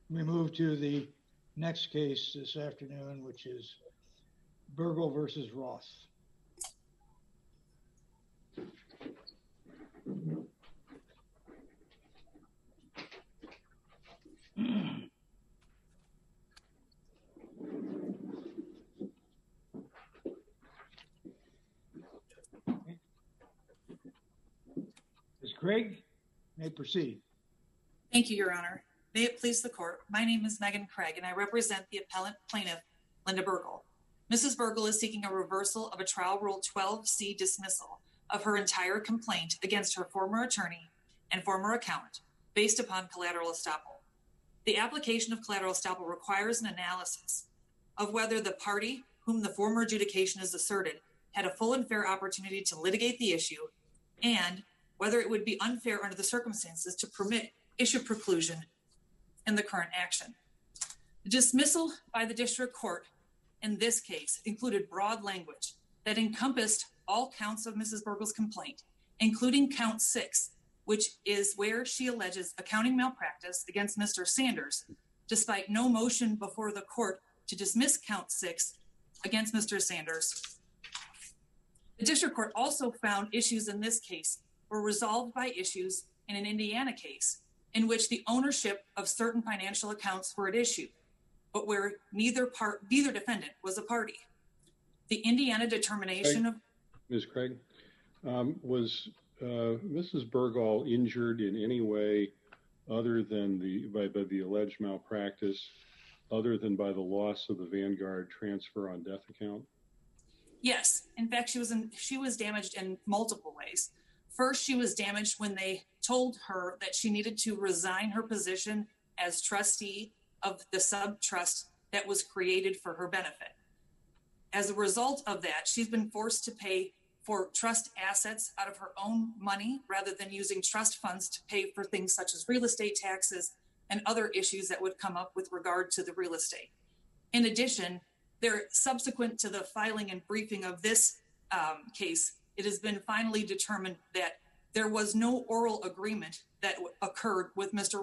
We move to the next case this afternoon, which is Burgle versus Roth. Ms. Craig, may proceed. Thank you, Your Honor. May it please the court, my name is Megan Craig and I represent the appellant plaintiff, Linda Burgle. Mrs. Burgle is seeking a reversal of a trial rule 12C dismissal of her entire complaint against her former attorney and former accountant based upon collateral estoppel. The application of collateral estoppel requires an analysis of whether the party whom the former adjudication is asserted had a full and fair opportunity to litigate the issue and whether it would be unfair under the circumstances to permit issue preclusion in the current action. The dismissal by the district court in this case included broad language that encompassed all counts of Mrs. Burgle's complaint, including count 6, which is where she alleges accounting malpractice against Mr. Sanders, despite no motion before the court to dismiss count 6 against Mr. Sanders. The district court also found issues in this case were resolved by issues in an Indiana case in which the ownership of certain financial accounts were at issue, but where neither defendant was a party. The Indiana determination of... Ms. Craig, was Mrs. Burgle injured in any way other than by the alleged malpractice, other than by the loss of the Vanguard transfer on death account? Yes. In fact, she was damaged in multiple ways. First, she was damaged when they told her that she needed to resign her position as trustee of the sub-trust that was created for her benefit. As a result of that, she's been forced to pay for trust assets out of her own money rather than using trust funds to pay for things such as real estate taxes and other issues that would come up with regard to the real estate. In addition, subsequent to the filing and briefing of this case, it has been finally determined that there was no oral agreement that occurred with Mr.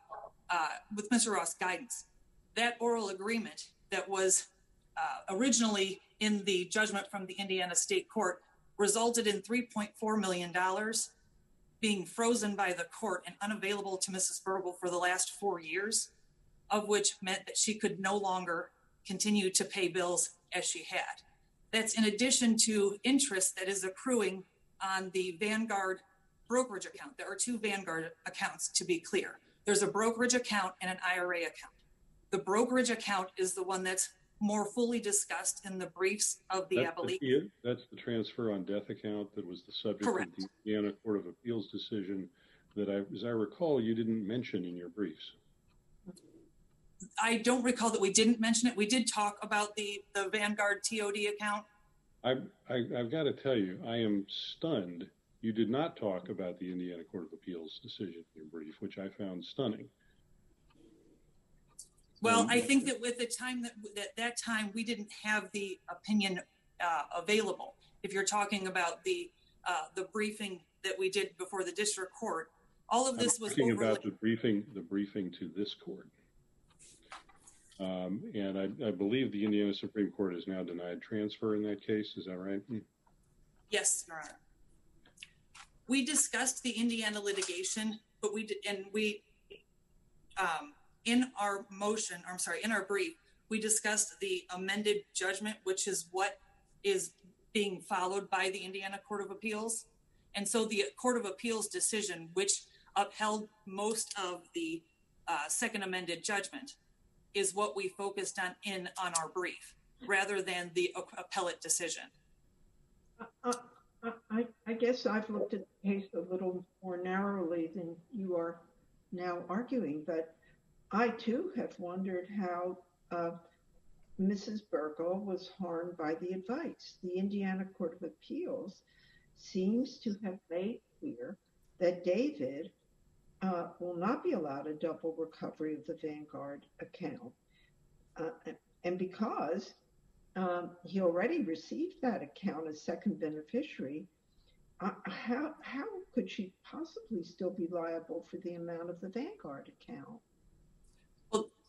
Roth's guidance. That oral agreement that was originally in the judgment from the Indiana State Court resulted in $3.4 million being frozen by the court and unavailable to Mrs. Burgle for the last 4 years, of which meant that she could no longer continue to pay bills as she had. That's in addition to interest that is accruing on the Vanguard brokerage account. There are 2 Vanguard accounts, to be clear. There's a brokerage account and an IRA account. The brokerage account is the one that's more fully discussed in the briefs of the appellee. That's the transfer on death account that was the subject Correct. of the Indiana Court of Appeals decision that, as I recall, you didn't mention in your briefs. I don't recall that we didn't mention it. We did talk about the Vanguard TOD account. I've got to tell you, I am stunned you did not talk about the Indiana Court of Appeals decision in your brief, which I found stunning. Well, I think that with the time that time we didn't have the opinion available. If you're talking about the briefing that we did before the district court, all of this was talking about the briefing to this court. And I believe the Indiana Supreme Court has now denied transfer in that case. Is that right? Yes, Your Honor. We discussed the Indiana litigation, but in our brief, we discussed the amended judgment, which is what is being followed by the Indiana Court of Appeals. And so the Court of Appeals decision, which upheld most of the second amended judgment, is what we focused on our brief, rather than the appellate decision. I guess I've looked at the case a little more narrowly than you are now arguing, but I too have wondered how Mrs. Burgle was harmed by the advice. The Indiana Court of Appeals seems to have made clear that David will not be allowed a double recovery of the Vanguard account. And because he already received that account as second beneficiary, how could she possibly still be liable for the amount of the Vanguard account? Well,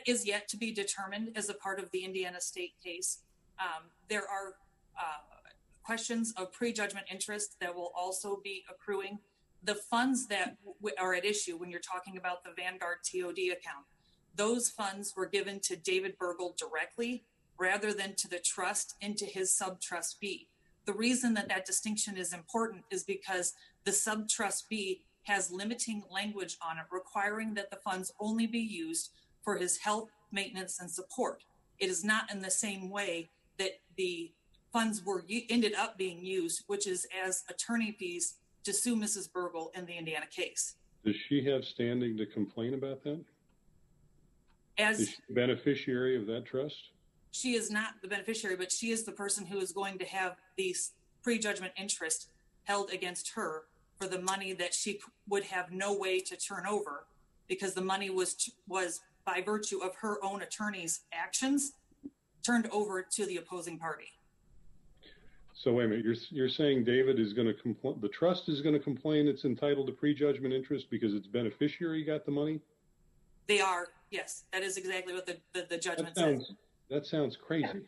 is yet to be determined as a part of the Indiana state case. There are questions of prejudgment interest that will also be accruing. The funds that are at issue when you're talking about the Vanguard TOD account, those funds were given to David Burgall directly rather than to the trust into his sub-trust B. The reason that that distinction is important is because the sub-trust B has limiting language on it, requiring that the funds only be used for his health, maintenance, and support. It is not in the same way that the funds ended up being used, which is as attorney fees to sue Mrs. Burgall in the Indiana case. Does she have standing to complain about that? Is she the beneficiary of that trust? She is not the beneficiary, but she is the person who is going to have the prejudgment interest held against her for the money that she would have no way to turn over, because the money was by virtue of her own attorney's actions turned over to the opposing party. So wait a minute, you're saying David is going to complain, the trust is going to complain it's entitled to prejudgment interest because its beneficiary got the money? They are, yes. That is exactly what the judgment says. That sounds crazy.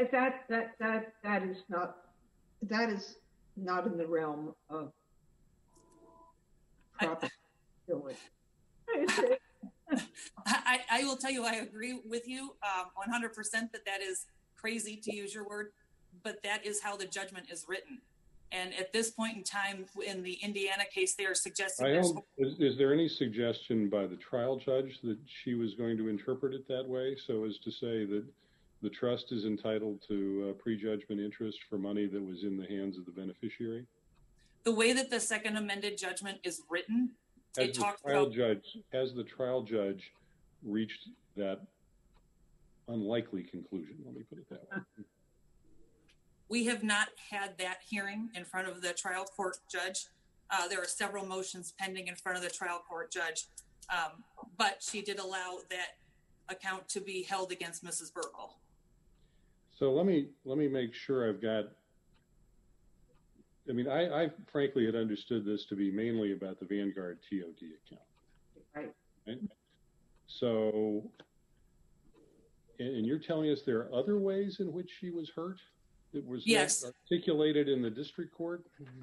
That is not in the realm of property. I will tell you, I agree with you 100% that is crazy, to use your word, but that is how the judgment is written. And at this point in time, in the Indiana case, they are suggesting... Is there any suggestion by the trial judge that she was going to interpret it that way, so as to say that the trust is entitled to prejudgment interest for money that was in the hands of the beneficiary? The way that the second amended judgment is written, has the trial judge reached that unlikely conclusion? Let me put it that way. We have not had that hearing in front of the trial court judge. There are several motions pending in front of the trial court judge, but she did allow that account to be held against Mrs. Burgall. So let me make sure I've got... I mean, I frankly had understood this to be mainly about the Vanguard TOD account. Right? So, and you're telling us there are other ways in which she was hurt? It was articulated in the district court?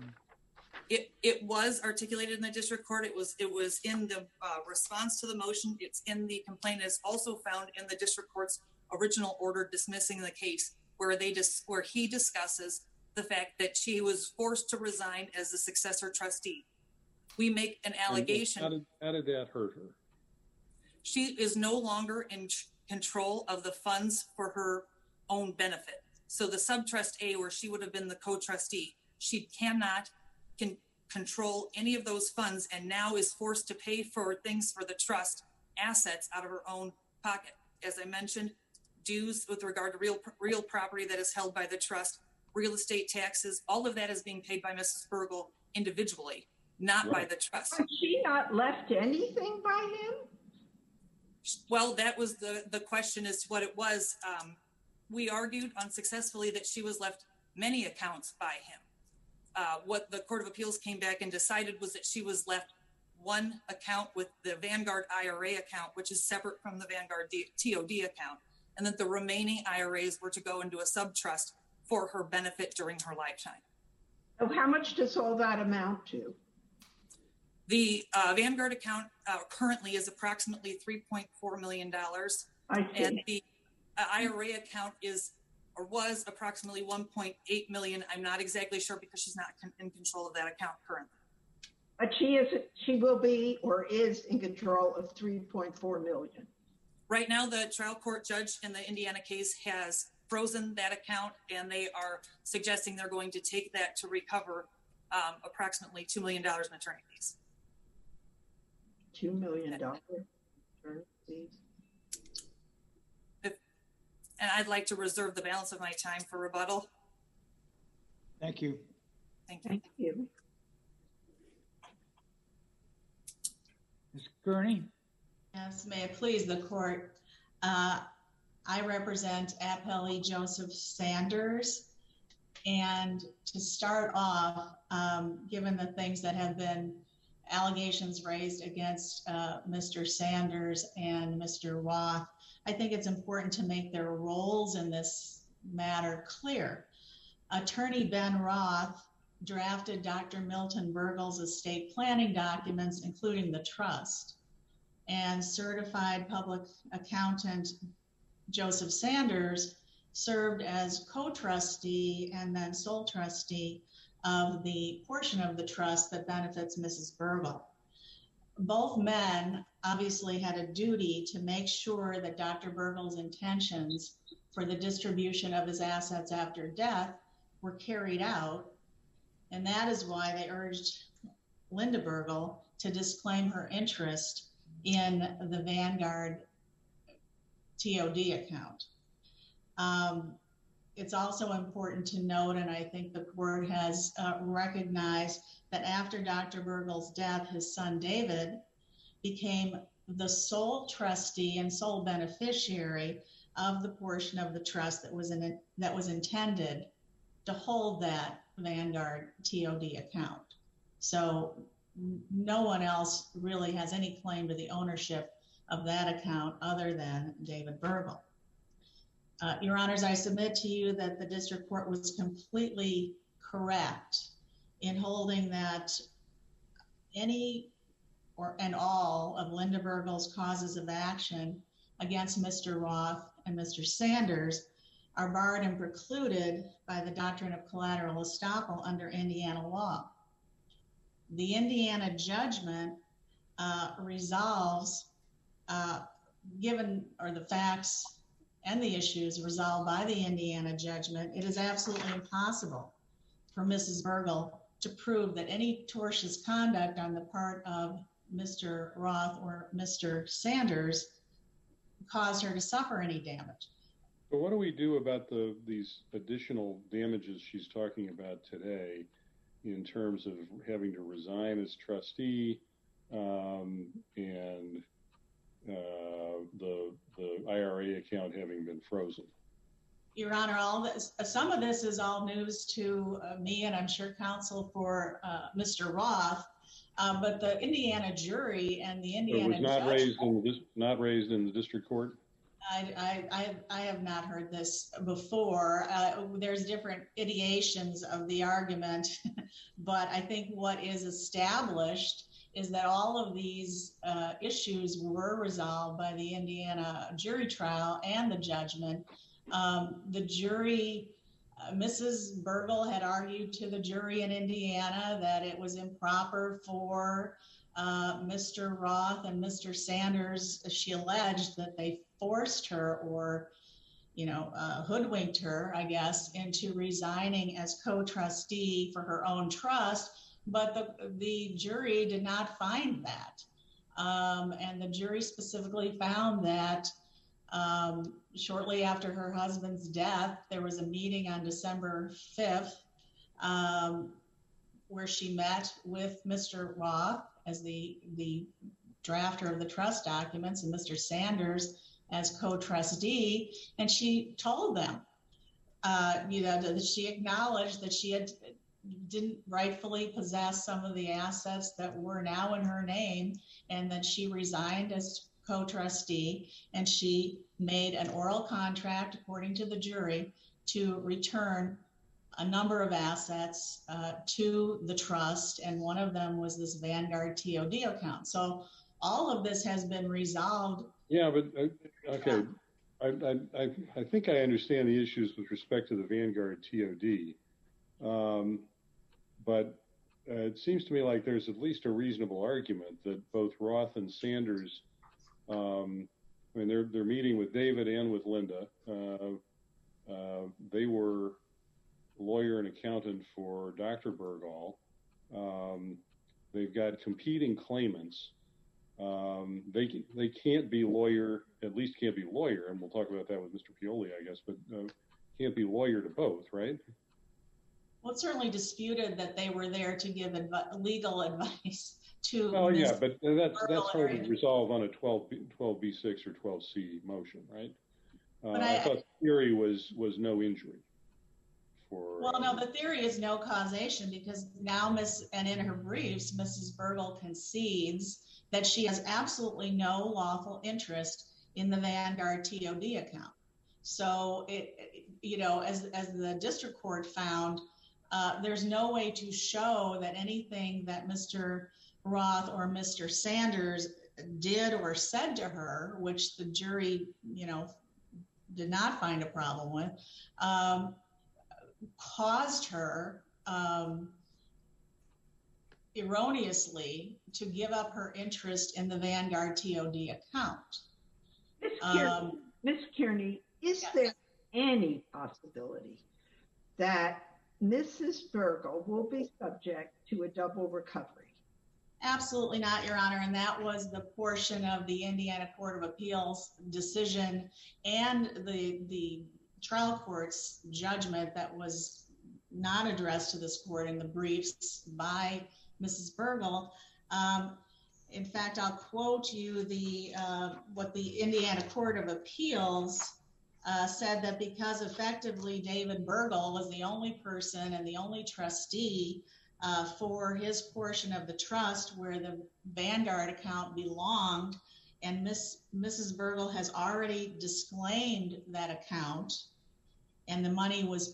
It was articulated in the district court. It was in the response to the motion. It's in the complaint. It's also found in the district court's original order dismissing the case, where he discusses the fact that she was forced to resign as the successor trustee. We make an allegation. How did that hurt her? She is no longer in control of the funds for her own benefit. So the sub-trust A, where she would have been the co-trustee, she cannot control any of those funds, and now is forced to pay for things for the trust assets out of her own pocket. As I mentioned, dues with regard to real property that is held by the trust, real estate taxes, all of that is being paid by Mrs. Burgall individually, not by the trust. Has she not left anything by him? Well, that was the question as to what it was. We argued unsuccessfully that she was left many accounts by him. What the Court of Appeals came back and decided was that she was left one account with the Vanguard IRA account, which is separate from the Vanguard TOD account, and that the remaining IRAs were to go into a sub-trust for her benefit during her lifetime. So how much does all that amount to? The Vanguard account currently is approximately $3.4 million. I see. And the IRA account was approximately $1.8 million. I'm not exactly sure because she's not in control of that account currently. But she will be or is in control of $3.4 million. Right now, the trial court judge in the Indiana case has frozen that account, and they are suggesting they're going to take that to recover approximately $2 million in attorney fees. $2 million attorney fees. And I'd like to reserve the balance of my time for rebuttal. Thank you. Thank you. Thank you. Ms. Gurney? Yes, may it please the court. I represent Appellee Joseph Sanders. And to start off, given the things that have been allegations raised against Mr. Sanders and Mr. Roth, I think it's important to make their roles in this matter clear. Attorney Ben Roth drafted Dr. Milton Bergel's estate planning documents, including the trust, and certified public accountant Joseph Sanders served as co-trustee and then sole trustee of the portion of the trust that benefits Mrs. Bergel. Both men obviously had a duty to make sure that Dr. Bergel's intentions for the distribution of his assets after death were carried out, and that is why they urged Linda Bergel to disclaim her interest in the Vanguard TOD account. It's also important to note, and I think the court has recognized, that after Dr. Bergel's death, his son David became the sole trustee and sole beneficiary of the portion of the trust that was intended to hold that Vanguard TOD account. So no one else really has any claim to the ownership of that account other than David Bergel. Your Honors, I submit to you that the district court was completely correct in holding that any and all of Linda Bergel's causes of action against Mr. Roth and Mr. Sanders are barred and precluded by the doctrine of collateral estoppel under Indiana law. The Indiana judgment resolves, the facts and the issues resolved by the Indiana judgment, it is absolutely impossible for Mrs. Bergel to prove that any tortious conduct on the part of Mr. Roth or Mr. Sanders caused her to suffer any damage. But what do we do about these additional damages she's talking about today in terms of having to resign as trustee and the IRA account having been frozen? Your Honor, some of this is all news to me, and I'm sure counsel for Mr. Roth. But the Indiana jury and the Indiana judge not raised in the district court. I have not heard this before. There's different ideations of the argument, but I think what is established is that all of these issues were resolved by the Indiana jury trial and the judgment. The jury, Mrs. Bergel had argued to the jury in Indiana that it was improper for Mr. Roth and Mr. Sanders, she alleged that they forced her or, hoodwinked her, I guess, into resigning as co-trustee for her own trust. But the jury did not find that. And the jury specifically found that shortly after her husband's death, there was a meeting on December 5th where she met with Mr. Roth as the drafter of the trust documents and Mr. Sanders as co-trustee, and she told them, that she acknowledged that she didn't rightfully possess some of the assets that were now in her name, and that she resigned as co-trustee, and she made an oral contract, according to the jury, to return a number of assets to the trust, and one of them was this Vanguard TOD account. So all of this has been resolved. Yeah, but okay. I think I understand the issues with respect to the Vanguard TOD. But it seems to me like there's at least a reasonable argument that both Roth and Sanders, they're meeting with David and with Linda. They were lawyer and accountant for Dr. Bergel. They've got competing claimants. They can't be lawyer, at least can't be lawyer, and we'll talk about that with Mr. Pioli, I guess, but can't be lawyer to both, right? Well, it's certainly disputed that they were there to give legal advice to. Oh, yeah, but that's hard to resolve on a 12B6 or 12C motion, right? I thought the theory was no injury. Well, no, the theory is no causation, because now and in her briefs, Mrs. Bergel concedes that she has absolutely no lawful interest in the Vanguard TOD account. So as the district court found, there's no way to show that anything that Mr. Roth or Mr. Sanders did or said to her, which the jury, did not find a problem with, caused her erroneously to give up her interest in the Vanguard TOD account. Ms. Kearney, is there any possibility that Mrs. Burgle will be subject to a double recovery? Absolutely not, Your Honor. And that was the portion of the Indiana Court of Appeals decision and the trial court's judgment that was not addressed to this court in the briefs by Mrs. Burgle. In fact, I'll quote you what the Indiana Court of Appeals said, that because effectively David Burgle was the only person and the only trustee for his portion of the trust where the Vanguard account belonged, and Mrs. Burgle has already disclaimed that account, and the money has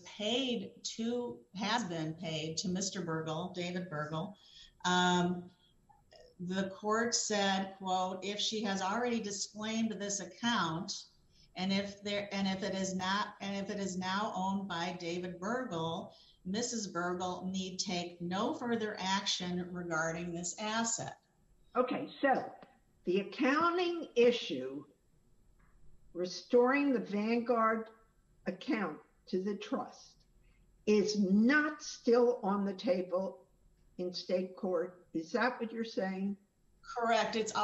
been paid to Mr. Burgle, David Burgle. The court said, quote, if she has already disclaimed this account, and if it is now owned by David Burgle, Mrs. Burgle need take no further action regarding this asset. Okay, so the accounting issue, restoring the Vanguard account to the trust, is not still on the table in state court. Is that what you're saying? Correct. It's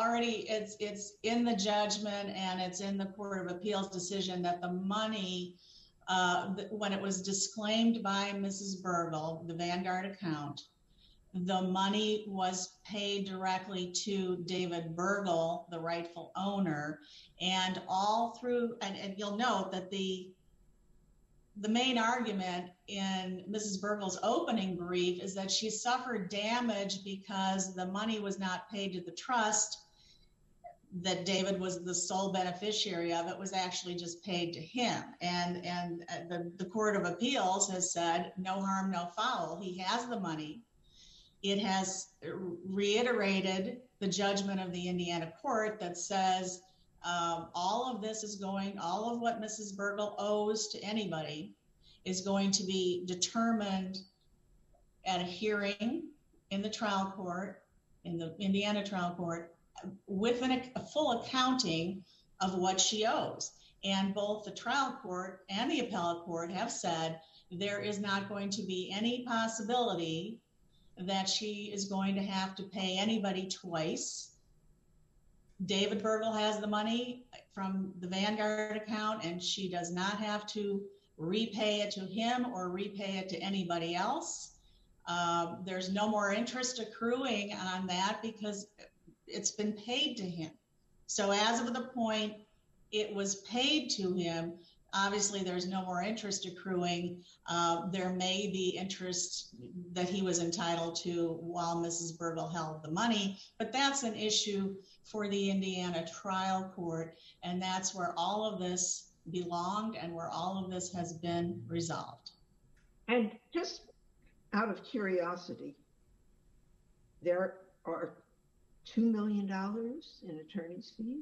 in the judgment, and it's in the Court of Appeals decision that the money, when it was disclaimed by Mrs. Burgle, the Vanguard account, the money was paid directly to David Burgle, the rightful owner, and all through, and you'll note that the main argument in Mrs. Burgle's opening brief is that she suffered damage because the money was not paid to the trust, that David was the sole beneficiary of. It was actually just paid to him. And the Court of Appeals has said, no harm, no foul. He has the money. It has reiterated the judgment of the Indiana court that says all of what Mrs. Burgle owes to anybody is going to be determined at a hearing in the trial court, in the Indiana trial court, with a full accounting of what she owes. And both the trial court and the appellate court have said there is not going to be any possibility that she is going to have to pay anybody twice. David Burgle has the money from the Vanguard account, and she does not have to repay it to him or repay it to anybody else. There's no more interest accruing on that because it's been paid to him. So as of the point it was paid to him, obviously there's no more interest accruing. There may be interest that he was entitled to while Mrs. Burgle held the money, but that's an issue for the Indiana trial court, and that's where all of this belonged and where all of this has been resolved. And just out of curiosity, there are $2 million in attorney's fees?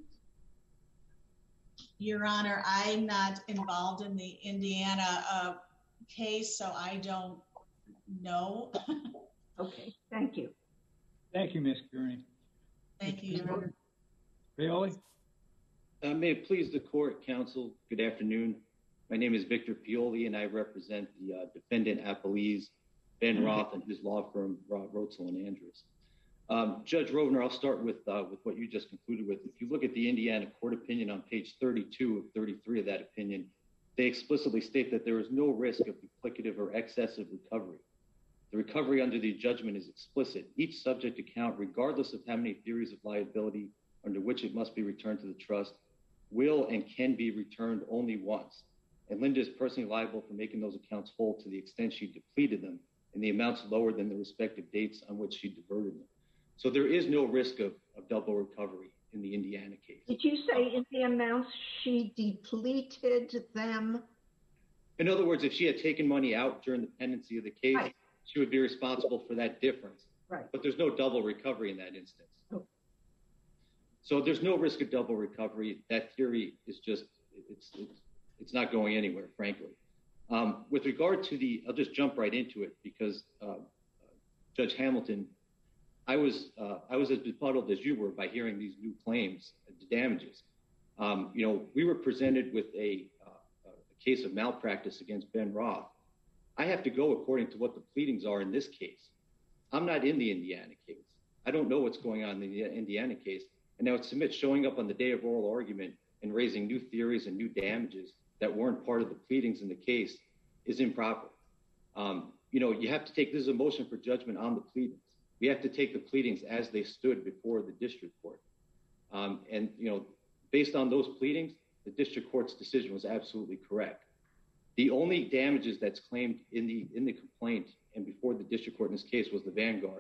Your Honor, I'm not involved in the Indiana case, so I don't know. Okay, thank you. Thank you, Ms. Kearney. Thank you, Your Honor. Paoli? May it please the court, counsel, good afternoon. My name is Victor Paoli, and I represent the defendant appellees, Ben Roth and his law firm, Rotzel and Andrews. Judge Rovner, I'll start with what you just concluded with. If you look at the Indiana court opinion on page 32 of 33 of that opinion, they explicitly state that there is no risk of duplicative or excessive recovery. The recovery under the judgment is explicit. Each subject account, regardless of how many theories of liability under which it must be returned to the trust, will and can be returned only once. And Linda is personally liable for making those accounts whole to the extent she depleted them and the amounts lower than the respective dates on which she diverted them. So there is no risk of double recovery. in the Indiana case. Did you say in the amounts she depleted them? In other words, if she had taken money out during the pendency of the case, Right. she would be responsible for that difference. Right. But there's no double recovery in that instance. Okay. So there's no risk of double recovery. That theory is just, it's not going anywhere, frankly. With regard to I'll just jump right into it because Judge Hamilton, I was as befuddled as you were by hearing these new claims to damages. We were presented with a case of malpractice against Ben Roth. I have to go according to what the pleadings are in this case. I'm not in the Indiana case. I don't know what's going on in the Indiana case. And I would submit showing up on the day of oral argument and raising new theories and new damages that weren't part of the pleadings in the case is improper. You have to take this as a motion for judgment on the pleadings. We have to take the pleadings as they stood before the district court. Based on those pleadings, the district court's decision was absolutely correct. The only damages that's claimed in the complaint and before the district court in this case was the Vanguard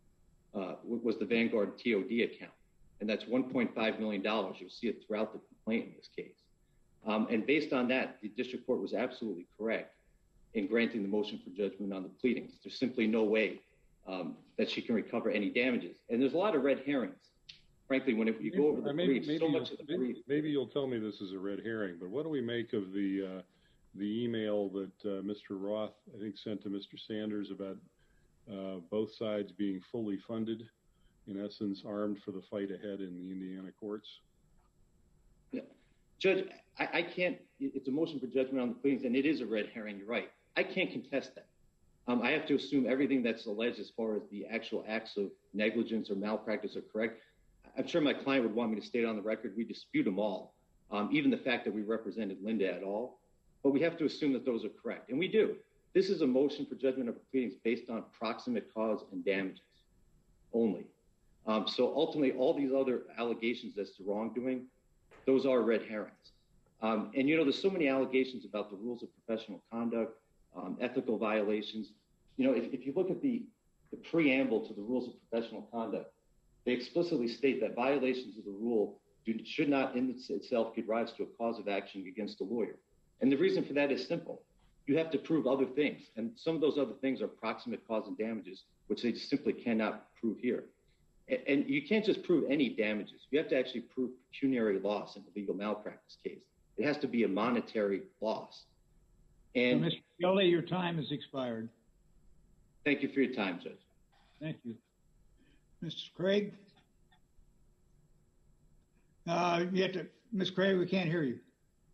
TOD account. And that's $1.5 million. You'll see it throughout the complaint in this case. And based on that, the district court was absolutely correct in granting the motion for judgment on the pleadings. There's simply no way that she can recover any damages. And there's a lot of red herrings. Frankly, when you go over the briefs, so much of the brief. Maybe you'll tell me this is a red herring, but what do we make of the email that Mr. Roth, I think, sent to Mr. Sanders about both sides being fully funded, in essence, armed for the fight ahead in the Indiana courts? Yeah. Judge, I can't, it's a motion for judgment on the pleadings, and it is a red herring, you're right. I can't contest that. I have to assume everything that's alleged as far as the actual acts of negligence or malpractice are correct. I'm sure my client would want me to state on the record, we dispute them all, even the fact that we represented Linda at all. But we have to assume that those are correct, and we do. This is a motion for judgment of the pleadings based on proximate cause and damages only. So ultimately, all these other allegations as to wrongdoing, those are red herrings. And there's so many allegations about the rules of professional conduct, ethical violations. If you look at the preamble to the rules of professional conduct, they explicitly state that violations of the rule should not in itself give rise to a cause of action against a lawyer. And the reason for that is simple. You have to prove other things. And some of those other things are proximate cause and damages, which they just simply cannot prove here. And you can't just prove any damages. You have to actually prove pecuniary loss in a legal malpractice case. It has to be a monetary loss. And Mr. Pioli, your time has expired. Thank you for your time, Judge. Thank you. Mr. Craig? Ms. Craig, we can't hear you.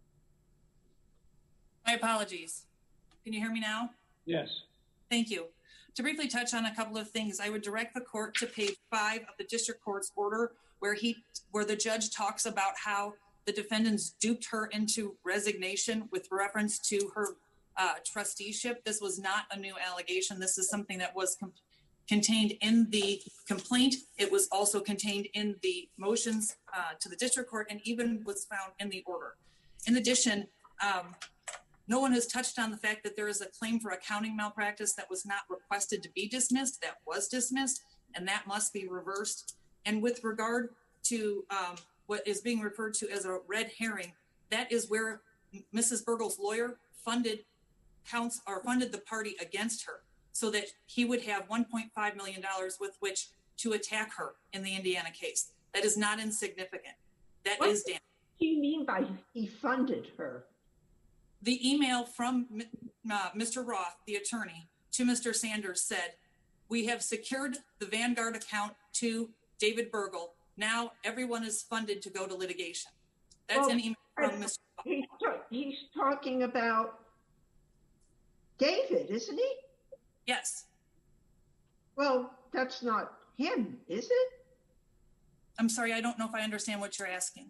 My apologies. Can you hear me now? Yes. Thank you. To briefly touch on a couple of things, I would direct the court to page 5 of the district court's order where the judge talks about how the defendants duped her into resignation with reference to her trusteeship. This was not a new allegation. This is something that was contained in the complaint. It was also contained in the motions to the district court and even was found in the order. In addition, no one has touched on the fact that there is a claim for accounting malpractice that was not requested to be dismissed, that was dismissed, and that must be reversed. And with regard to what is being referred to as a red herring, that is where Mrs. Burgle's lawyer funded the party against her so that he would have $1.5 million with which to attack her in the Indiana case. That is not insignificant. That is damage. What do you mean by he funded her? The email from Mr. Roth, the attorney, to Mr. Sanders said, "We have secured the Vanguard account to David Burgle. Now everyone is funded to go to litigation." That's an email from Mr. Roth. He's talking about David, isn't he? Yes. Well, that's not him, is it? I'm sorry, I don't know if I understand what you're asking.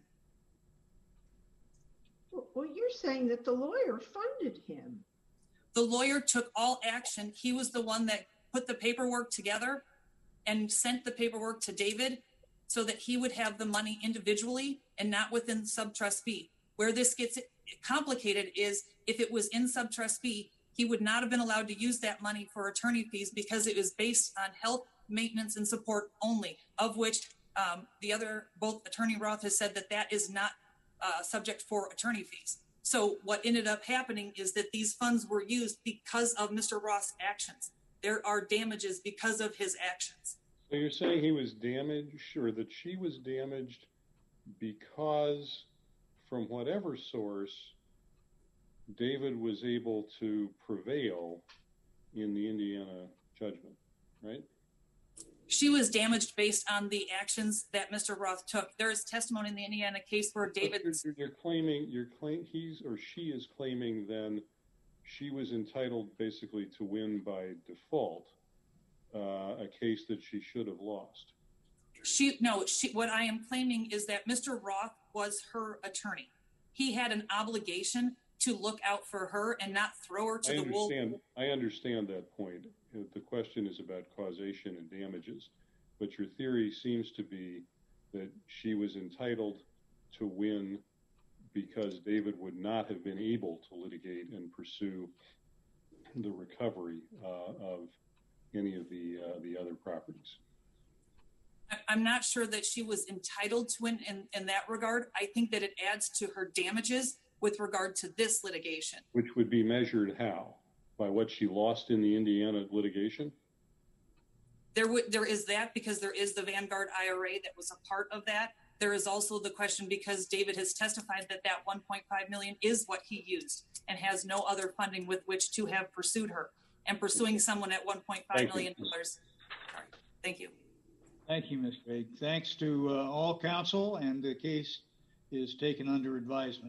Well, you're saying that the lawyer funded him. The lawyer took all action. He was the one that put the paperwork together and sent the paperwork to David so that he would have the money individually and not within sub-trust B. Where this gets complicated is if it was in sub-trust B, he would not have been allowed to use that money for attorney fees because it was based on health, maintenance, and support only, of which Both Attorney Roth has said that is not subject for attorney fees. So what ended up happening is that these funds were used because of Mr. Roth's actions. There are damages because of his actions. So you're saying he was damaged, or that she was damaged because, from whatever source, David was able to prevail in the Indiana judgment, right? She was damaged based on the actions that Mr. Roth took. There is testimony in the Indiana case where David... She is claiming then she was entitled basically to win by default, a case that she should have lost. What I am claiming is that Mr. Roth was her attorney. He had an obligation to look out for her and not throw her to the wolves. I understand that point. The question is about causation and damages, but your theory seems to be that she was entitled to win because David would not have been able to litigate and pursue the recovery of any of the other properties. I'm not sure that she was entitled to win in that regard. I think that it adds to her damages with regard to this litigation. Which would be measured how? By what she lost in the Indiana litigation? There is that, because there is the Vanguard IRA that was a part of that. There is also the question, because David has testified that $1.5 million is what he used and has no other funding with which to have pursued her. And pursuing someone at $1.5 million. Thank you. Thank you, Ms. Craig. Thanks to all counsel, and the case is taken under advisement.